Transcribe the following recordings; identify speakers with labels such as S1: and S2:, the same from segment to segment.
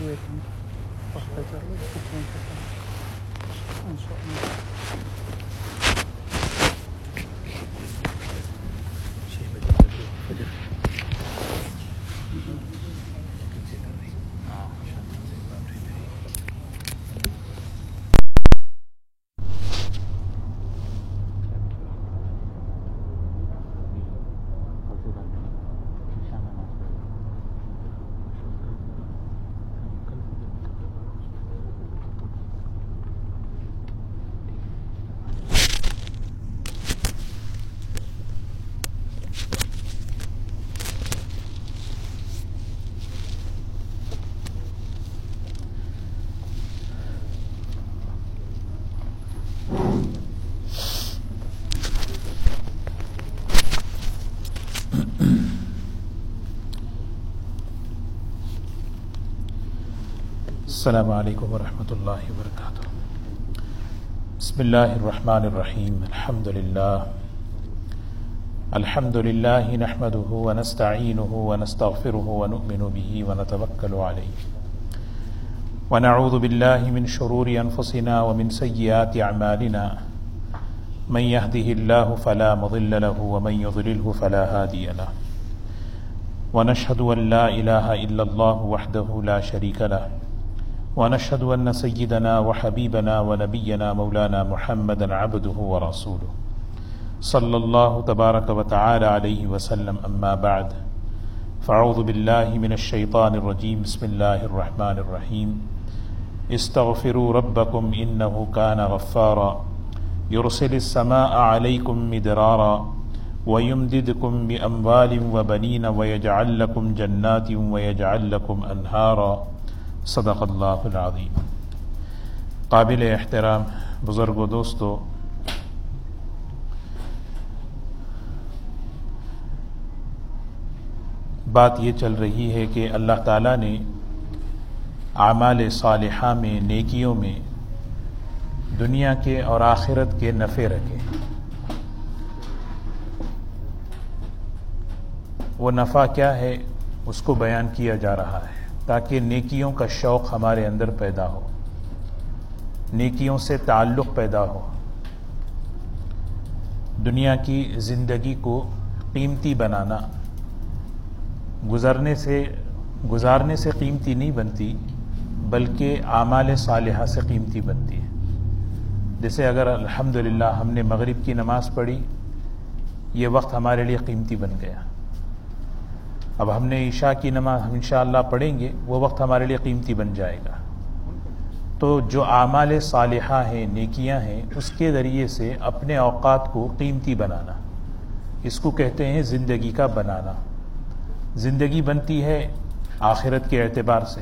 S1: waiting. إن شاء الله.
S2: السلام علیکم ورحمۃ اللہ وبرکاتہ. بسم اللہ الرحمن الرحیم. الحمد للہ نحمده ونستعینه ونستغفره ونؤمن به ونتوکل علیہ ونعوذ باللہ من شرور انفسنا ومن سیئات اعمالنا من يهده اللہ فلا مضل له ومن يضلله فلا هادی له ونشهد ان لا الہ الا اللہ وحده لا شریک له ونشهد أن سيدنا وحبيبنا ونبينا مولانا محمدا عبده ورسوله صلى الله تبارك وتعالى عليه وسلم. أما بعد فأعوذ بالله من الشيطان الرجيم. بسم الله الرحمن الرحيم. استغفروا ربكم إنه كان غفارا يرسل السماء عليكم مدرارا ويمددكم بأموال وبنين ويجعل لكم جنات ويجعل لكم أنهارا. صدق اللہ العظیم. قابل احترام بزرگ و دوستو، بات یہ چل رہی ہے کہ اللہ تعالیٰ نے اعمال صالحہ میں، نیکیوں میں دنیا کے اور آخرت کے نفع رکھے. وہ نفع کیا ہے اس کو بیان کیا جا رہا ہے تاکہ نیکیوں کا شوق ہمارے اندر پیدا ہو، نیکیوں سے تعلق پیدا ہو، دنیا کی زندگی کو قیمتی بنانا گزارنے سے قیمتی نہیں بنتی بلکہ اعمال صالحہ سے قیمتی بنتی ہے. جیسے اگر الحمدللہ ہم نے مغرب کی نماز پڑھی، یہ وقت ہمارے لیے قیمتی بن گیا. اب ہم نے عشاء کی نماز ہم انشاءاللہ پڑھیں گے، وہ وقت ہمارے لیے قیمتی بن جائے گا. تو جو اعمال صالحہ ہیں، نیکیاں ہیں، اس کے ذریعے سے اپنے اوقات کو قیمتی بنانا، اس کو کہتے ہیں زندگی کا بنانا. زندگی بنتی ہے آخرت کے اعتبار سے.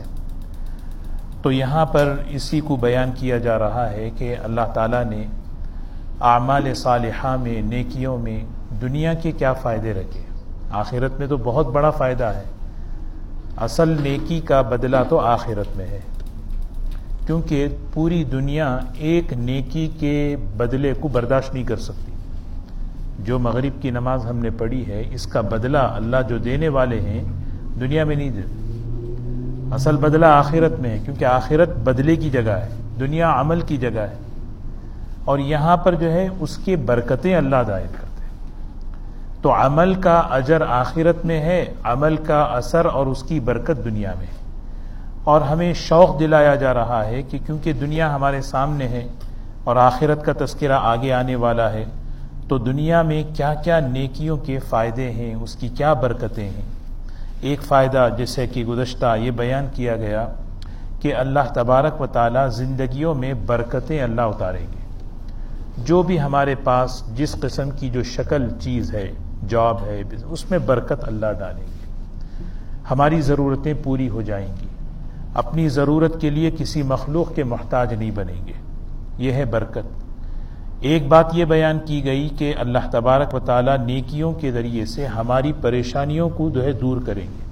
S2: تو یہاں پر اسی کو بیان کیا جا رہا ہے کہ اللہ تعالیٰ نے اعمال صالحہ میں، نیکیوں میں دنیا کے کیا فائدے رکھے. آخرت میں تو بہت بڑا فائدہ ہے. اصل نیکی کا بدلہ تو آخرت میں ہے، کیونکہ پوری دنیا ایک نیکی کے بدلے کو برداشت نہیں کر سکتی. جو مغرب کی نماز ہم نے پڑھی ہے، اس کا بدلہ اللہ جو دینے والے ہیں دنیا میں نہیں دے. اصل بدلہ آخرت میں ہے، کیونکہ آخرت بدلے کی جگہ ہے، دنیا عمل کی جگہ ہے. اور یہاں پر جو ہے اس کے برکتیں اللہ دائر کرتے ہیں. تو عمل کا اجر آخرت میں ہے، عمل کا اثر اور اس کی برکت دنیا میں. اور ہمیں شوق دلایا جا رہا ہے کہ کیونکہ دنیا ہمارے سامنے ہے اور آخرت کا تذکرہ آگے آنے والا ہے، تو دنیا میں کیا کیا نیکیوں کے فائدے ہیں، اس کی کیا برکتیں ہیں. ایک فائدہ جیسے کہ گزشتہ یہ بیان کیا گیا کہ اللہ تبارک و تعالی زندگیوں میں برکتیں اللہ اتاریں گے. جو بھی ہمارے پاس جس قسم کی جو شکل چیز ہے، جاب ہے، اس میں برکت اللہ ڈالیں گے. ہماری ضرورتیں پوری ہو جائیں گی. اپنی ضرورت کے لیے کسی مخلوق کے محتاج نہیں بنیں گے. یہ ہے برکت. ایک بات یہ بیان کی گئی کہ اللہ تبارک و تعالی نیکیوں کے ذریعے سے ہماری پریشانیوں کو جو ہے دور کریں گے،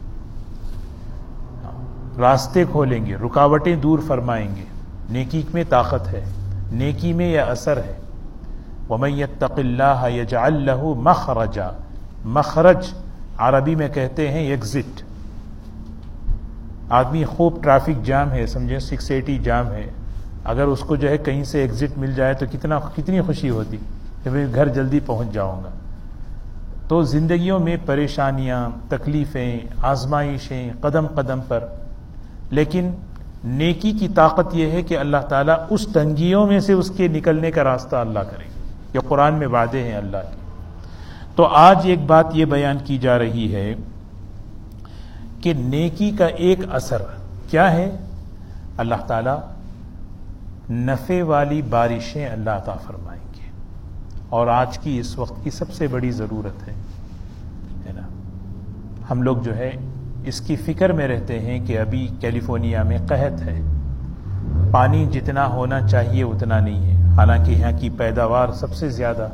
S2: راستے کھولیں گے، رکاوٹیں دور فرمائیں گے. نیکی میں طاقت ہے، نیکی میں یہ اثر ہے. وَمَن يَتَّقِ اللَّهَ يَجْعَل لَّهُ مَخْرَجًا. مخرج عربی میں کہتے ہیں ایگزٹ. آدمی خوب ٹریفک جام ہے، سمجھیں 680 جام ہے، اگر اس کو جو ہے کہیں سے ایگزٹ مل جائے تو کتنی خوشی ہوتی کہ میں گھر جلدی پہنچ جاؤں گا۔ تو زندگیوں میں پریشانیاں، تکلیفیں، آزمائشیں قدم قدم پر، لیکن نیکی کی طاقت یہ ہے کہ اللہ تعالیٰ اس تنگیوں میں سے اس کے نکلنے کا راستہ اللہ کرے گا۔ یہ قرآن میں وعدے ہیں اللہ کے۔ تو آج ایک بات یہ بیان کی جا رہی ہے کہ نیکی کا ایک اثر کیا ہے؟ اللہ تعالیٰ نفع والی بارشیں اللہ عطا فرمائیں گے، اور آج کی اس وقت کی سب سے بڑی ضرورت ہے نا۔ ہم لوگ جو ہے اس کی فکر میں رہتے ہیں کہ ابھی کیلیفورنیا میں قحط ہے، پانی جتنا ہونا چاہیے اتنا نہیں ہے، حالانکہ یہاں کی پیداوار سب سے زیادہ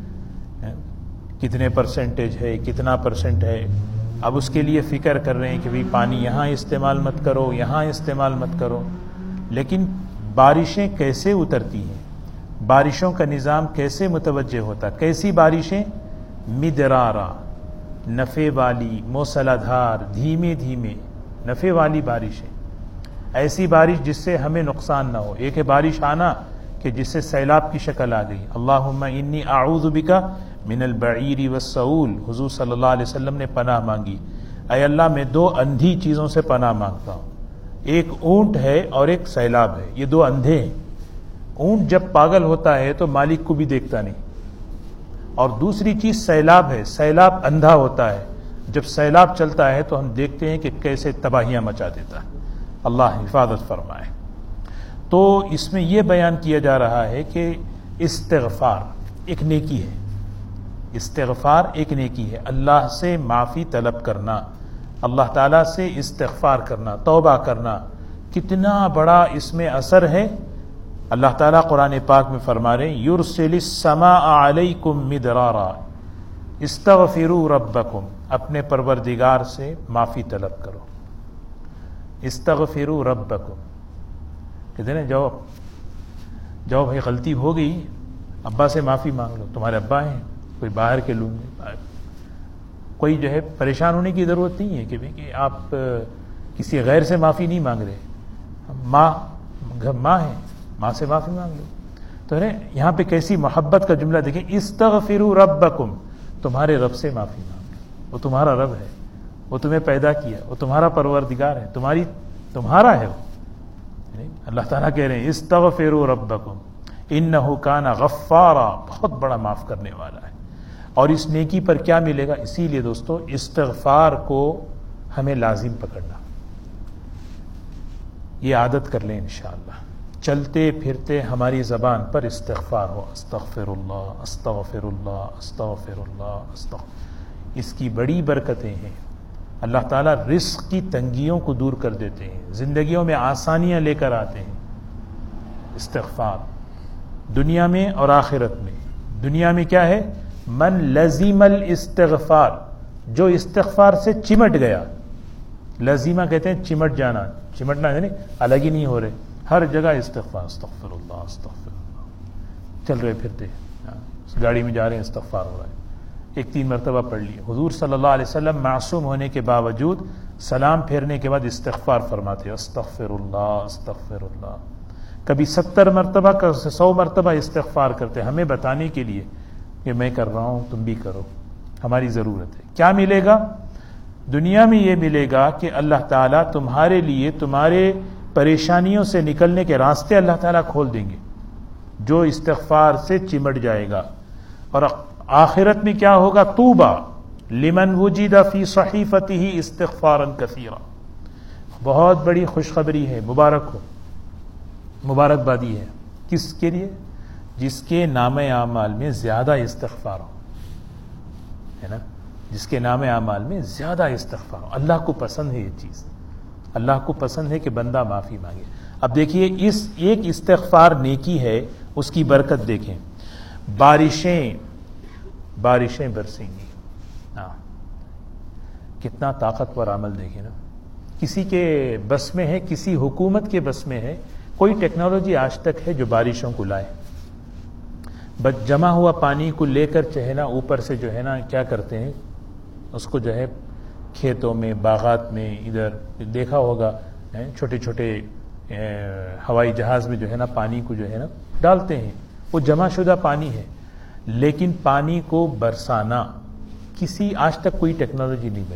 S2: کتنے پرسنٹیج ہے، کتنا پرسنٹ ہے۔ اب اس کے لیے فکر کر رہے ہیں کہ پانی یہاں استعمال مت کرو، یہاں استعمال مت کرو، لیکن بارشیں کیسے اترتی ہیں، بارشوں کا نظام کیسے متوجہ ہوتا، کیسی بارشیں؟ مدرارا، نفع والی، موسلا دھار، دھیمے دھیمے نفع والی بارشیں، ایسی بارش جس سے ہمیں نقصان نہ ہو۔ ایک ہے بارش آنا کہ جس سے سیلاب کی شکل آ گئی، اللہم انی اعوذ بک من البعیر والسعول، حضور صلی اللہ علیہ وسلم نے پناہ مانگی، اے اللہ میں دو اندھی چیزوں سے پناہ مانگتا ہوں، ایک اونٹ ہے اور ایک سیلاب ہے، یہ دو اندھے ہیں۔ اونٹ جب پاگل ہوتا ہے تو مالک کو بھی دیکھتا نہیں، اور دوسری چیز سیلاب ہے، سیلاب اندھا ہوتا ہے، جب سیلاب چلتا ہے تو ہم دیکھتے ہیں کہ کیسے تباہیاں مچا دیتا ہے۔ اللہ حفاظت فرمائے۔ تو اس میں یہ بیان کیا جا رہا ہے کہ استغفار ایک نیکی ہے، استغفار ایک نیکی ہے، اللہ سے معافی طلب کرنا، اللہ تعالیٰ سے استغفار کرنا، توبہ کرنا، کتنا بڑا اس میں اثر ہے۔ اللہ تعالیٰ قرآن پاک میں فرما رہے ہیں یرسل السماء علیکم مدرارا استغفروا ربکم، اپنے پروردگار سے معافی طلب کرو، استغفروا ربکم، کہتے ہیں جاؤ بھائی غلطی ہو گئی، ابا سے معافی مانگ لو، تمہارے ابا ہیں، کوئی باہر کے لوگ نہیں، کوئی جو ہے پریشان ہونے کی ضرورت نہیں ہے کہ آپ کسی غیر سے معافی نہیں مانگ رہے، ماں ہے، ماں سے معافی مانگ لو۔ تو یہاں پہ کیسی محبت کا جملہ دیکھیں، استغفروا ربکم، تمہارے رب سے معافی مانگ لو، وہ تمہارا رب ہے، وہ تمہیں پیدا کیا، وہ تمہارا پروردگار ہے، تمہارا ہے وہ۔ اللہ تعالیٰ کہہ رہے ہیں استغفروا ربکم انہ کان غفارا، بہت بڑا معاف کرنے والا ہے۔ اور اس نیکی پر کیا ملے گا؟ اسی لیے دوستو استغفار کو ہمیں لازم پکڑنا، یہ عادت کر لیں انشاءاللہ، چلتے پھرتے ہماری زبان پر استغفار ہو، استغفر اللہ استغفر اللہ استغفر اللہ استغفر۔ اس کی بڑی برکتیں ہیں، اللہ تعالیٰ رزق کی تنگیوں کو دور کر دیتے ہیں، زندگیوں میں آسانیاں لے کر آتے ہیں۔ استغفار دنیا میں اور آخرت میں، دنیا میں کیا ہے؟ من لزم الاستغفار، جو استغفار سے چمٹ گیا، لزیمہ کہتے ہیں چمٹ جانا، چمٹنا یعنی الگ ہی نہیں ہو رہے، ہر جگہ استغفار، استغفر اللہ استغفر اللہ، چل رہے پھرتے گاڑی میں جا رہے ہیں استغفار ہو رہا ہے، 1-3 مرتبہ پڑھ لیے۔ حضور صلی اللہ علیہ وسلم معصوم ہونے کے باوجود سلام پھیرنے کے بعد استغفار فرماتے، استغفر اللہ استغفر اللہ، کبھی 70 مرتبہ 100 مرتبہ استغفار کرتے، ہمیں بتانے کے لیے کہ میں کر رہا ہوں تم بھی کرو، ہماری ضرورت ہے۔ کیا ملے گا؟ دنیا میں یہ ملے گا کہ اللہ تعالیٰ تمہارے لیے تمہارے پریشانیوں سے نکلنے کے راستے اللہ تعالیٰ کھول دیں گے، جو استغفار سے چمٹ جائے گا۔ اور آخرت میں کیا ہوگا؟ طوبیٰ لمن وجد فی صحیفتہ استغفارا کثیرا، بہت بڑی خوشخبری ہے، مبارک ہو، مبارکبادی ہے، کس کے لیے؟ جس کے نام اعمال میں زیادہ استغفار ہو، ہے نا، جس کے نام اعمال میں زیادہ استغفار ہو۔ اللہ کو پسند ہے یہ چیز، اللہ کو پسند ہے کہ بندہ معافی مانگے۔ اب دیکھیے اس ایک استغفار نیکی ہے، اس کی برکت دیکھیں، بارشیں برسیں گی، کتنا طاقتور عمل دیکھیں نا، کسی کے بس میں ہے، کسی حکومت کے بس میں ہے، کوئی ٹیکنالوجی آج تک ہے جو بارشوں کو لائے، بس جمع ہوا پانی کو لے کر جو ہے نا اوپر سے جو ہے نا کیا کرتے ہیں، اس کو جو ہے کھیتوں میں، باغات میں، ادھر دیکھا ہوگا چھوٹے چھوٹے ہوائی جہاز میں جو ہے نا پانی کو جو ہے نا ڈالتے ہیں، وہ جمع شدہ پانی ہے، لیکن پانی کو برسانا کسی آج تک کوئی ٹیکنالوجی نہیں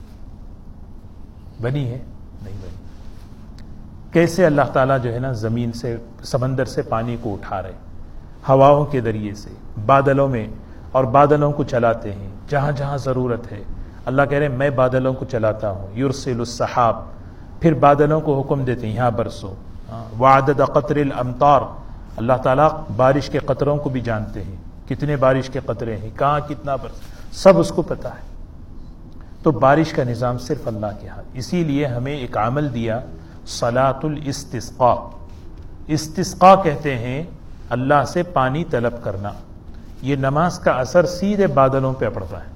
S2: بنی ہے، نہیں بنی۔ کیسے اللہ تعالیٰ جو ہے نا زمین سے سمندر سے پانی کو اٹھا رہے ہواؤں کے ذریعے سے بادلوں میں، اور بادلوں کو چلاتے ہیں جہاں جہاں ضرورت ہے۔ اللہ کہہ رہے ہیں میں بادلوں کو چلاتا ہوں، یرسل السحاب، پھر بادلوں کو حکم دیتے ہیں یہاں برسو۔ وعدد قطر الامطار، اللہ تعالیٰ بارش کے قطروں کو بھی جانتے ہیں، کتنے بارش کے قطرے ہیں، کہاں کتنا برس، سب اس کو پتہ ہے۔ تو بارش کا نظام صرف اللہ کے ہاتھ۔ اسی لیے ہمیں ایک عمل دیا صلاۃ الاستسقاء۔ استسقاء کہتے ہیں اللہ سے پانی طلب کرنا۔ یہ نماز کا اثر سیدھے بادلوں پہ پڑتا ہے،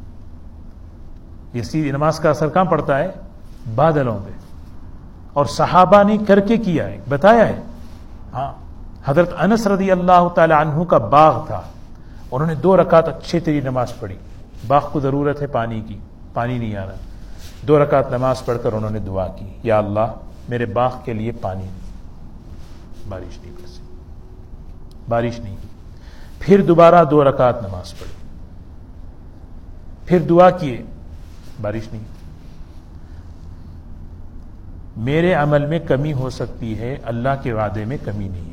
S2: یہ سیدھی نماز کا اثر کہاں پڑتا ہے؟ بادلوں پہ۔ اور صحابہ نے کر کے کیا ہے، بتایا ہے۔ ہاں، حضرت انس رضی اللہ تعالی عنہ کا باغ تھا، انہوں نے 2 رکعت اچھے تیری نماز پڑھی، باغ کو ضرورت ہے پانی کی، پانی نہیں آ رہا، 2 رکعت نماز پڑھ کر انہوں نے دعا کی، یا اللہ میرے باغ کے لیے پانی، بارش نہیں برسی، بارش نہیں کی۔ پھر دوبارہ 2 رکعت نماز پڑھی، پھر دعا کیے، بارش نہیں۔ میرے عمل میں کمی ہو سکتی ہے، اللہ کے وعدے میں کمی نہیں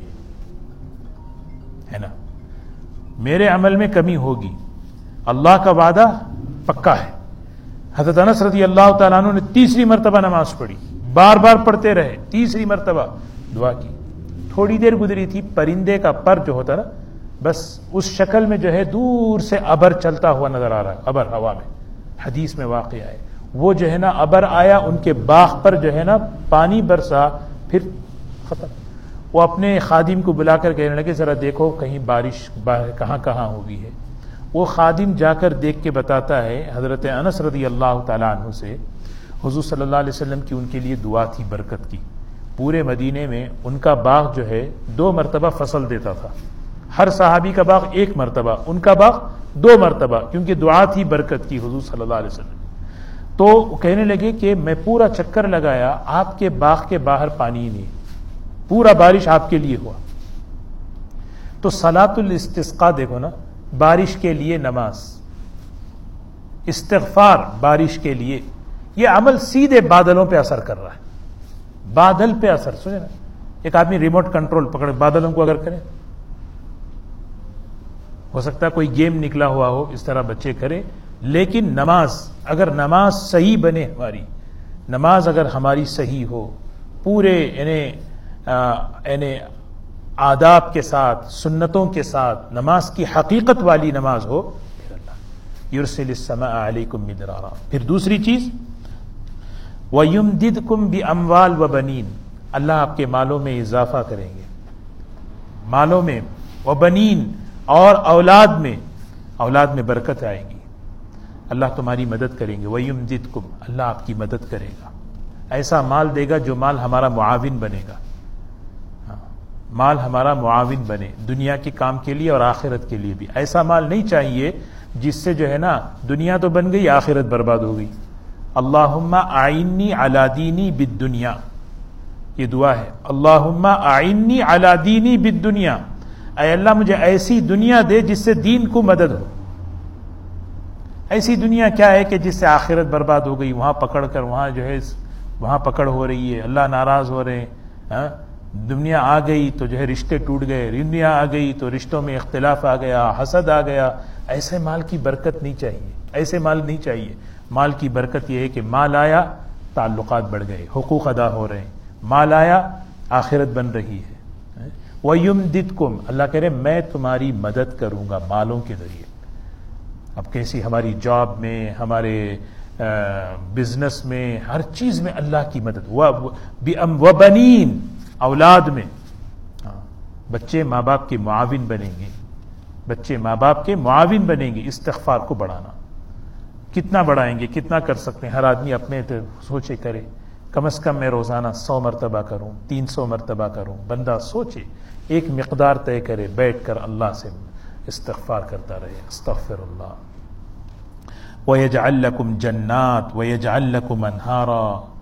S2: ہے نا؟ میرے عمل میں کمی ہوگی، اللہ کا وعدہ پکا ہے۔ حضرت انس رضی اللہ تعالیٰ عنہ نے 3 مرتبہ نماز پڑھی، بار بار پڑھتے رہے، 3 مرتبہ دعا کی۔ تھوڑی دیر گزری تھی، پرندے کا پر جو ہوتا نا، بس اس شکل میں جو ہے دور سے ابر چلتا ہوا نظر آ رہا ہے، ابر ہوا میں، حدیث میں واقع ہے، وہ جو ہے نا ابر آیا ان کے باغ پر جو ہے نا پانی برسا، پھر ختم۔ وہ اپنے خادم کو بلا کر کہنے لگے ذرا دیکھو کہیں بارش کہاں کہاں ہوئی ہے۔ وہ خادم جا کر دیکھ کے بتاتا ہے حضرت انس رضی اللہ تعالیٰ عنہ سے، حضور صلی اللہ علیہ وسلم کی ان کے لیے دعا تھی برکت کی۔ پورے مدینے میں ان کا باغ جو ہے 2 مرتبہ فصل دیتا تھا، ہر صحابی کا باغ 1 مرتبہ، ان کا باغ 2 مرتبہ، کیونکہ دعا تھی برکت کی حضور صلی اللہ علیہ وسلم۔ تو کہنے لگے کہ میں پورا چکر لگایا، آپ کے باغ کے باہر پانی نہیں، پورا بارش آپ کے لیے ہوا۔ تو صلاۃ الاستسقاء دیکھو نا، بارش کے لیے نماز، استغفار بارش کے لیے، یہ عمل سیدھے بادلوں پہ اثر کر رہا ہے، بادل پہ اثر۔ سنیں نا، ایک آدمی ریموٹ کنٹرول پکڑے بادلوں کو اگر کرے، ہو سکتا ہے کوئی گیم نکلا ہوا ہو، اس طرح بچے کرے، لیکن نماز اگر نماز صحیح بنے، ہماری نماز اگر ہماری صحیح ہو، پورے یعنی آداب کے ساتھ، سنتوں کے ساتھ، نماز کی حقیقت والی نماز ہو، پھر اللہ یرسل السماء علیکم مدرارا۔ پھر دوسری چیز وَيُمْدِدْكُمْ بِأَمْوَالٍ وَبَنِينَ، اللہ آپ کے مالوں میں اضافہ کریں گے، مالوں میں، وبنین، اور اولاد میں برکت آئے گی، اللہ تمہاری مدد کریں گے۔ وَيُمْدِدْكُمْ، اللہ آپ کی مدد کرے گا، ایسا مال دے گا جو مال ہمارا معاون بنے گا، مال ہمارا معاون بنے دنیا کے کام کے لیے اور آخرت کے لیے بھی۔ ایسا مال نہیں چاہیے جس سے جو ہے نا دنیا تو بن گئی، آخرت برباد ہو گئی۔ اللہم اعنی علی دینی بالدنیا، یہ دعا ہے، اللہم اعنی علی دینی بالدنیا، اے اللہ مجھے ایسی دنیا دے جس سے دین کو مدد ہو۔ ایسی دنیا کیا ہے کہ جس سے آخرت برباد ہو گئی، وہاں پکڑ کر وہاں جو ہے وہاں پکڑ ہو رہی ہے، اللہ ناراض ہو رہے ہیں، دنیا آ گئی تو جو ہے رشتے ٹوٹ گئے، دنیا آ گئی تو رشتوں میں اختلاف آ گیا، حسد آ گیا۔ ایسے مال کی برکت نہیں چاہیے، ایسے مال نہیں چاہیے۔ مال کی برکت یہ ہے کہ مال آیا، تعلقات بڑھ گئے، حقوق ادا ہو رہے ہیں، مال آیا، آخرت بن رہی ہے۔ وَيُمْدِدْكُمْ، اللہ کہہ رہے میں تمہاری مدد کروں گا مالوں کے ذریعے۔ اب کیسی ہماری جاب میں، ہمارے بزنس میں، ہر چیز میں اللہ کی مدد۔ وَبَنِينَ، اولاد میں، بچے ماں باپ کے معاون بنیں گے، بچے ماں باپ کے معاون بنیں گے۔ استغفار کو بڑھانا، کتنا بڑھائیں گے، کتنا کر سکتے ہیں، ہر آدمی اپنے سوچے کرے، کم از کم میں روزانہ 100 مرتبہ کروں، 300 مرتبہ کروں۔ بندہ سوچے، ایک مقدار طے کرے، بیٹھ کر اللہ سے استغفار کرتا رہے، استغفر اللہ۔ وَيَجْعَلْ لَكُمْ جَنَّاتٍ وَيَجْعَلْ لَكُمْ أَنْهَارًا،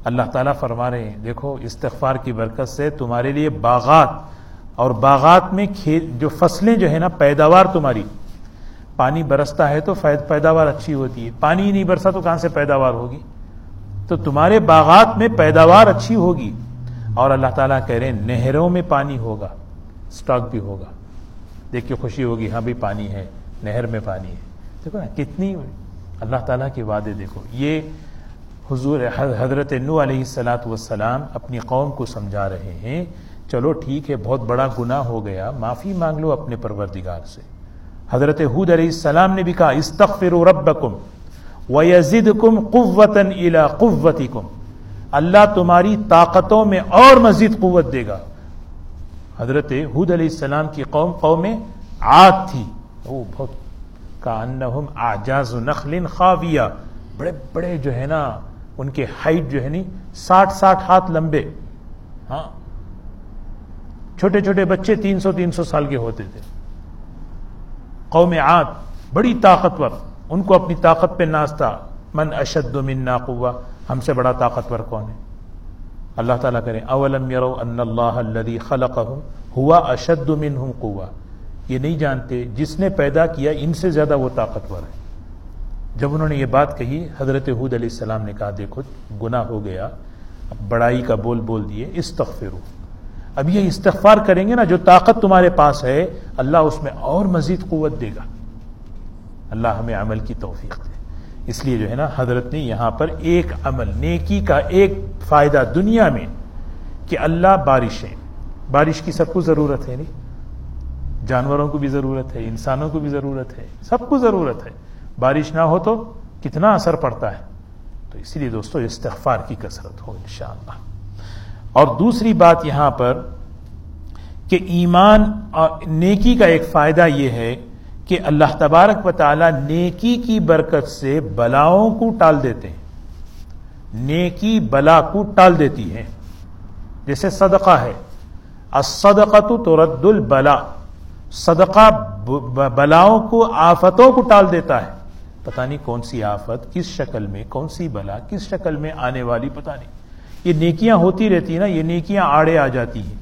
S2: اللہ تعالیٰ فرما رہے ہیں دیکھو استغفار کی برکت سے تمہارے لیے باغات اور باغات میں جو فصلیں جو ہے نا پیداوار تمہاری، پانی برستا ہے تو پیداوار اچھی ہوتی ہے، پانی ہی نہیں برسا تو کہاں سے پیداوار ہوگی؟ تو تمہارے باغات میں پیداوار اچھی ہوگی، اور اللہ تعالیٰ کہہ رہے ہیں نہروں میں پانی ہوگا، سٹاک بھی ہوگا، دیکھ کے خوشی ہوگی ہاں بھی پانی ہے، نہر میں پانی ہے۔ دیکھو نا کتنی اللہ تعالیٰ کے وعدے، دیکھو یہ حضور حضرت نوح علیہ السلام اپنی قوم کو سمجھا رہے ہیں چلو ٹھیک ہے بہت بڑا گناہ ہو گیا، معافی مانگ لو اپنے پروردگار سے۔ حضرت ہود علیہ السلام نے بھی کہا استغفروا ربکم وَيَزِدْكُمْ قُوَّةً إِلَىٰ قُوَّتِكُمْ، اللہ تمہاری طاقتوں میں اور مزید قوت دے گا۔ حضرت ہود علیہ السلام کی قوم عاد تھی، وہ بہت کأنہم اعجاز نخل خاویہ، بڑے بڑے جو ہے نا ان کے ہائٹ جو ہے نا 60 ہاتھ لمبے، ہاں چھوٹے چھوٹے بچے 300 سال کے ہوتے تھے۔ قوم عاد بڑی طاقتور، ان کو اپنی طاقت پہ ناز تھا، من اشد منا قوہ، ہم سے بڑا طاقتور کون ہے؟ اللہ تعالیٰ کریں اولم یروا ان اللہ الذی خلقہم ہوا اشد منہم قوہ، یہ نہیں جانتے جس نے پیدا کیا ان سے زیادہ وہ طاقتور ہے۔ جب انہوں نے یہ بات کہی حضرت ہود علیہ السلام نے کہا دیکھو گناہ ہو گیا، اب بڑائی کا بول دیے استغفروا، اب یہ استغفار کریں گے نا جو طاقت تمہارے پاس ہے اللہ اس میں اور مزید قوت دے گا۔ اللہ ہمیں عمل کی توفیق دے۔ اس لیے جو ہے نا حضرت نے یہاں پر ایک عمل نیکی کا ایک فائدہ دنیا میں کہ اللہ بارش کی سب کو ضرورت ہے، نہیں جانوروں کو بھی ضرورت ہے، انسانوں کو بھی ضرورت ہے، سب کو ضرورت ہے، بارش نہ ہو تو کتنا اثر پڑتا ہے۔ تو اسی لیے دوستو استغفار کی کثرت ہو انشاءاللہ۔ اور دوسری بات یہاں پر کہ ایمان اور نیکی کا ایک فائدہ یہ ہے کہ اللہ تبارک و تعالی نیکی کی برکت سے بلاؤں کو ٹال دیتے ہیں، نیکی بلا کو ٹال دیتی ہے۔ جیسے صدقہ ہے، الصدقۃ ترد البلا، صدقہ بلاؤں کو آفتوں کو ٹال دیتا ہے۔ پتہ نہیں کون سی آفت کس شکل میں، کون سی بلا کس شکل میں آنے والی پتہ نہیں، یہ نیکیاں ہوتی رہتی ہیں نا، یہ نیکیاں آڑے آ جاتی ہیں۔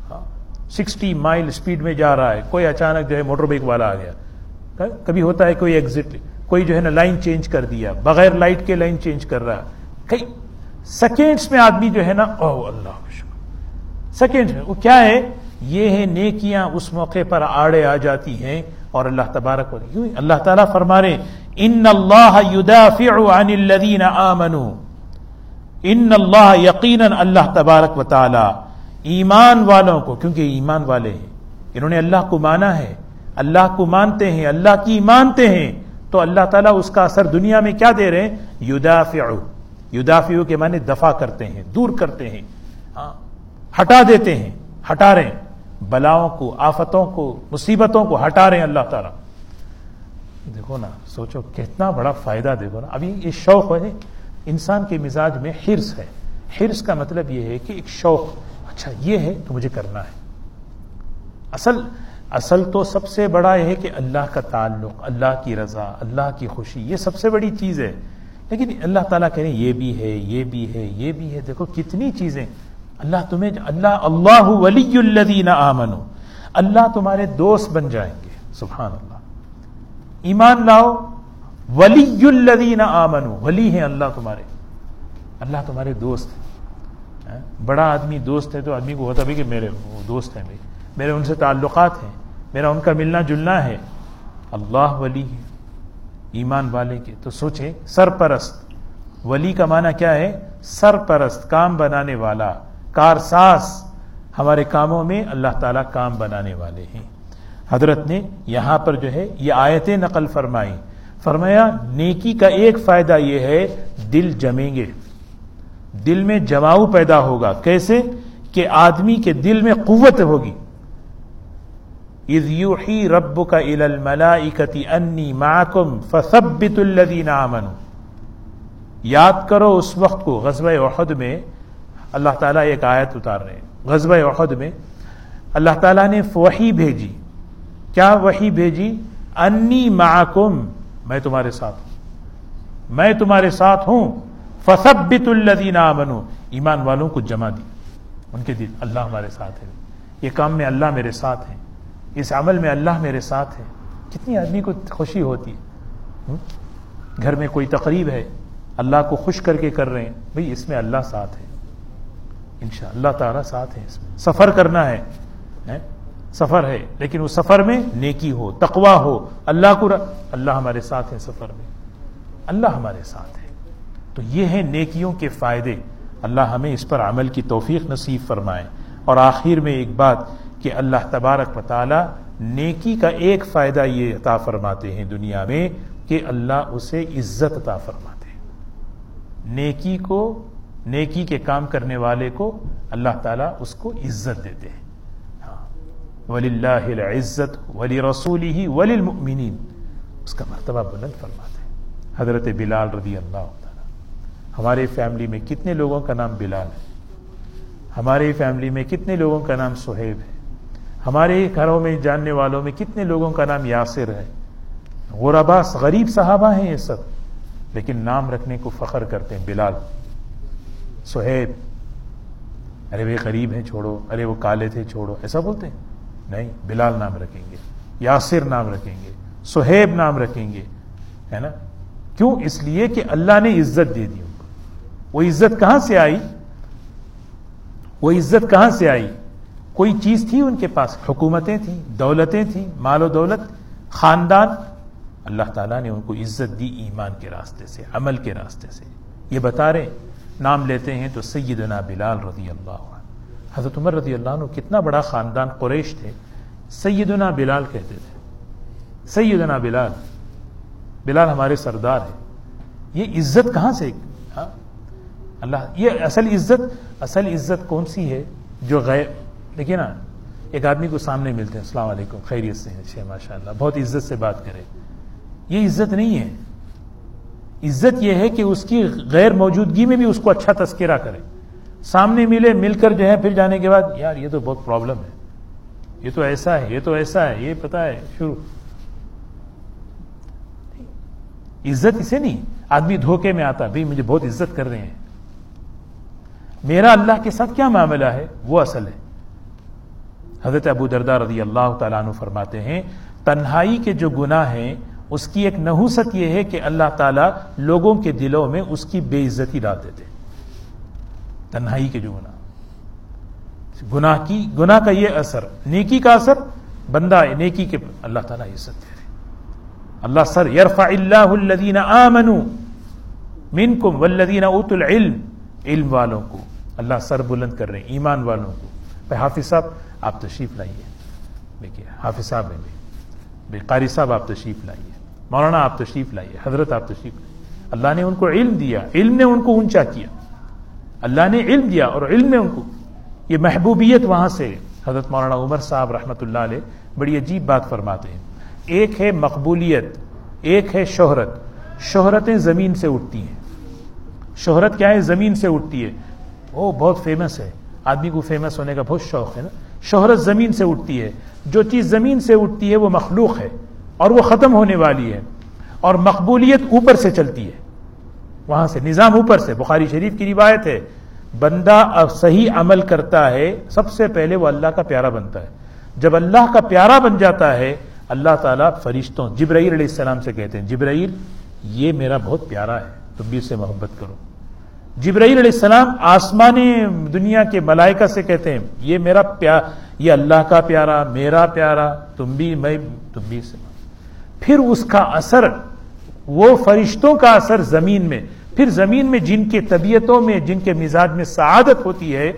S2: 60 مائل سپیڈ میں جا رہا ہے، کوئی اچانک جو ہے موٹر بائک والا آ گیا، کبھی ہوتا ہے کوئی ایگزٹ، کوئی جو ہے نا لائن چینج کر دیا، بغیر لائٹ کے لائن چینج کر رہا ہے، کئی سیکنڈز میں آدمی جو ہے نا اوہ اللہ کا شکر، سیکنڈز میں، وہ کیا ہے؟ یہ ہے نیکیاں اس موقع پر آڑے آ جاتی ہیں، اور اللہ تبارک و تعالی اللہ تعالیٰ فرما رہے ان اللہ یدافع عن الذین آمنوا، ان اللہ یقیناً اللہ تبارک و تعالی ایمان والوں کو، کیونکہ ایمان والے ہیں انہوں نے اللہ کو مانا ہے، اللہ کو مانتے ہیں، اللہ کی مانتے ہیں، تو اللہ تعالیٰ اس کا اثر دنیا میں کیا دے رہے ہیں؟ یدافع کے معنی دفع کرتے ہیں، دور کرتے ہیں، ہٹا دیتے ہیں، ہٹا رہے ہیں بلاؤں کو، آفتوں کو، مصیبتوں کو ہٹا رہے ہیں اللہ تعالیٰ۔ دیکھو نا سوچو کتنا بڑا فائدہ، دیکھو نا ابھی یہ شوق ہے انسان کے مزاج میں، حرص ہے، حرص کا مطلب یہ ہے کہ ایک شوق، اچھا یہ ہے تو مجھے کرنا ہے۔ اصل تو سب سے بڑا یہ ہے کہ اللہ کا تعلق، اللہ کی رضا، اللہ کی خوشی، یہ سب سے بڑی چیز ہے، لیکن اللہ تعالیٰ کہہ رہے ہیں یہ بھی ہے، یہ بھی ہے، یہ بھی ہے، دیکھو کتنی چیزیں اللہ تمہیں، اللہ ولی الذین آمنوا، اللہ تمہارے دوست بن جائیں گے، سبحان اللہ، ایمان لاؤ، ولی الذین آمنوا، ولی ہیں اللہ تمہارے، اللہ تمہارے دوست ہیں۔ بڑا آدمی دوست ہے تو آدمی کو ہوتا بھی کہ میرے وہ دوست ہیں، میرے ان سے تعلقات ہیں، میرا ان کا ملنا جلنا ہے۔ اللہ ولی ہے ایمان والے کے، تو سوچیں سرپرست، ولی کا معنی کیا ہے؟ سرپرست، کام بنانے والا، کارساز، ہمارے کاموں میں اللہ تعالیٰ کام بنانے والے ہیں۔ حضرت نے یہاں پر جو ہے یہ آیتیں نقل فرمائی، فرمایا نیکی کا ایک فائدہ یہ ہے دل جمیں گے، دل میں جماؤ پیدا ہوگا، کیسے کہ آدمی کے دل میں قوت ہوگی۔ اذ یوحی ربک الی الملائکۃ انی معکم فثبتوا الذین آمنوا، یاد کرو اس وقت کو، غزوہ احد میں اللہ تعالیٰ ایک آیت اتار رہے ہیں، غزوہ احد میں اللہ تعالیٰ نے وحی بھیجی، کیا وحی بھیجی؟ انی معکم، میں تمہارے ساتھ ہوں، میں تمہارے ساتھ ہوں، فثبت الذین آمنوا، ایمان والوں کو جمع دی ان کے دل، اللہ ہمارے ساتھ ہے، یہ کام میں اللہ میرے ساتھ ہے، اس عمل میں اللہ میرے ساتھ ہے۔ کتنی آدمی کو خوشی ہوتی ہے، گھر میں کوئی تقریب ہے، اللہ کو خوش کر کے کر رہے ہیں، بھئی اس میں اللہ ساتھ ہے، انشاءاللہ اللہ تعالیٰ ساتھ ہے۔ اس میں سفر کرنا ہے، سفر ہے، لیکن اس سفر میں نیکی ہو، تقوی ہو، اللہ کو اللہ ہمارے ساتھ ہے، سفر میں اللہ ہمارے ساتھ ہے۔ تو یہ ہیں نیکیوں کے فائدے، اللہ ہمیں اس پر عمل کی توفیق نصیب فرمائے۔ اور آخر میں ایک بات کہ اللہ تبارک و تعالی نیکی کا ایک فائدہ یہ عطا فرماتے ہیں دنیا میں کہ اللہ اسے عزت عطا فرماتے ہیں۔ نیکی کے کام کرنے والے کو اللہ تعالیٰ اس کو عزت دیتے ہیں۔ وَلِلَّهِ الْعِزَّةُ وَلِرَسُولِهِ وَلِلْمُؤْمِنِينَ، اس کا مرتبہ بلند فرماتے ہیں۔ حضرت بلال رضی اللہ تعالیٰ، ہمارے فیملی میں کتنے لوگوں کا نام بلال ہے، ہمارے فیملی میں کتنے لوگوں کا نام صہیب ہے، ہمارے گھروں میں جاننے والوں میں کتنے لوگوں کا نام یاسر ہے، غربا غریب صحابہ ہیں یہ سب، لیکن نام رکھنے کو فخر کرتے ہیں، بلال، صہیب، ارے وہ غریب ہیں چھوڑو، ارے وہ کالے تھے چھوڑو، ایسا بولتے ہیں؟ نہیں، بلال نام رکھیں گے، یاسر نام رکھیں گے، صہیب نام رکھیں گے، ہے نا؟ کیوں؟ اس لیے کہ اللہ نے عزت دے دی ان کو۔ وہ عزت کہاں سے آئی؟ وہ عزت کہاں سے آئی؟ کوئی چیز تھی ان کے پاس؟ حکومتیں تھیں، دولتیں تھیں، مال و دولت، خاندان؟ اللہ تعالیٰ نے ان کو عزت دی ایمان کے راستے سے، عمل کے راستے سے۔ یہ بتا رہے نام لیتے ہیں تو سیدنا بلال رضی اللہ عنہ، حضرت عمر رضی اللہ عنہ کتنا بڑا خاندان قریش تھے، سیدنا بلال کہتے تھے، سیدنا بلال، بلال ہمارے سردار ہیں۔ یہ عزت کہاں سے؟ اللہ، یہ اصل عزت کون سی ہے؟ جو غیر، دیکھیے نا، ایک آدمی کو سامنے ملتے ہیں، السلام علیکم، خیریت سے ہیں؟ اچھا ماشاء اللہ، بہت عزت سے بات کرے، یہ عزت نہیں ہے۔ عزت یہ ہے کہ اس کی غیر موجودگی میں بھی اس کو اچھا تذکرہ کرے، سامنے ملے، مل کر جو ہے پھر جانے کے بعد یار یہ تو بہت پرابلم ہے، یہ تو ایسا ہے، یہ تو ایسا ہے، یہ پتہ ہے، شروع۔ عزت اسے نہیں، آدمی دھوکے میں آتا، بھئی مجھے بہت عزت کر رہے ہیں، میرا اللہ کے ساتھ کیا معاملہ ہے، وہ اصل ہے۔ حضرت ابو درداء رضی اللہ تعالیٰ عنہ فرماتے ہیں تنہائی کے جو گناہ ہیں اس کی ایک نحوست یہ ہے کہ اللہ تعالیٰ لوگوں کے دلوں میں اس کی بے عزتی ڈال دیتے۔ تنہائی کے جو گناہ کا یہ اثر، نیکی کا اثر، بندہ نیکی کے اللہ تعالیٰ عزت دے رہے، اللہ سر یرفع اللہ الذین آمنوا منکم والذین اوتوا العلم، علم والوں کو اللہ سر بلند کر رہے ہیں، ایمان والوں کو۔ حافظ صاحب آپ تشریف لائیے، دیکھیے حافظ صاحب میں قاری صاحب آپ تشریف لائیے، مولانا آپ تشریف لائیے، حضرت آپ تشریف لائیے۔ اللہ نے ان کو علم دیا، علم نے ان کو اونچا کیا، اللہ نے علم دیا اور علم نے ان کو، یہ محبوبیت وہاں سے۔ حضرت مولانا عمر صاحب رحمۃ اللہ علیہ بڑی عجیب بات فرماتے ہیں، ایک ہے مقبولیت، ایک ہے شہرت۔ شہرتیں زمین سے اٹھتی ہیں، شہرت کیا ہے؟ زمین سے اٹھتی ہے، وہ بہت فیمس ہے، آدمی کو فیمس ہونے کا بہت شوق ہے نا۔ شہرت زمین سے اٹھتی ہے، جو چیز زمین سے اٹھتی ہے وہ مخلوق ہے اور وہ ختم ہونے والی ہے، اور مقبولیت اوپر سے چلتی ہے، وہاں سے نظام اوپر سے۔ بخاری شریف کی روایت ہے، بندہ اب صحیح عمل کرتا ہے سب سے پہلے وہ اللہ کا پیارا بنتا ہے، جب اللہ کا پیارا بن جاتا ہے اللہ تعالیٰ فرشتوں، جبرائیل علیہ السلام سے کہتے ہیں جبرائیل یہ میرا بہت پیارا ہے، تم بھی اس سے محبت کرو۔ جبرائیل علیہ السلام آسمانی دنیا کے ملائکہ سے کہتے ہیں یہ میرا یہ اللہ کا پیارا، میرا پیارا، تم بھی اس سے۔ پھر اس کا اثر، وہ فرشتوں کا اثر زمین میں، پھر زمین میں جن کے طبیعتوں میں، جن کے مزاج میں سعادت ہوتی ہے۔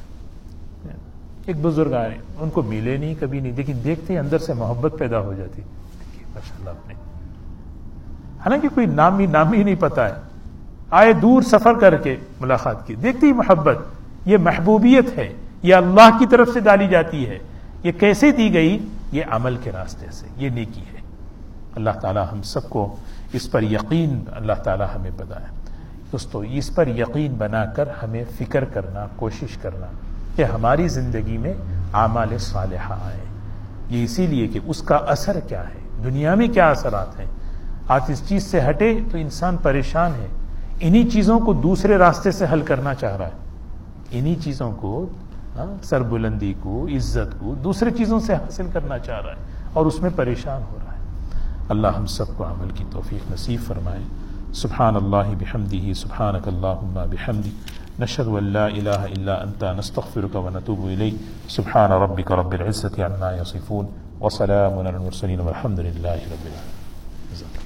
S2: ایک بزرگ آ رہے ہیں، ان کو ملے نہیں، کبھی نہیں، لیکن دیکھتے ہی اندر سے محبت پیدا ہو جاتی، ماشاء اللہ اپنے، حالانکہ کوئی نام ہی نہیں پتا ہے، آئے دور سفر کر کے ملاقات کی، دیکھتی ہی محبت۔ یہ محبوبیت ہے، یہ اللہ کی طرف سے ڈالی جاتی ہے۔ یہ کیسے دی گئی؟ یہ عمل کے راستے سے، یہ نیکی ہے۔ اللہ تعالی ہم سب کو اس پر یقین اللہ تعالی ہمیں بنائے۔ دوستو اس پر یقین بنا کر ہمیں فکر کرنا، کوشش کرنا کہ ہماری زندگی میں اعمال صالحہ آئیں۔ یہ اسی لیے کہ اس کا اثر کیا ہے، دنیا میں کیا اثرات ہیں۔ آج اس چیز سے ہٹے تو انسان پریشان ہے، انہی چیزوں کو دوسرے راستے سے حل کرنا چاہ رہا ہے، انہی چیزوں کو، سربلندی کو، عزت کو دوسرے چیزوں سے حاصل کرنا چاہ رہا ہے اور اس میں پریشان ہو رہا ہے۔ اللہ ہم سب کو عمل کی توفیق نصیب فرمائے۔ سبحان اللہ بحمدہ، سبحانک اللہم بحمدک، نشہد ان لا الہ الا انت، نستغفرک ونتوب الیک۔ سبحان ربک رب العزۃ عما یصفون، وسلام علی المرسلین، والحمد للہ رب العالمین۔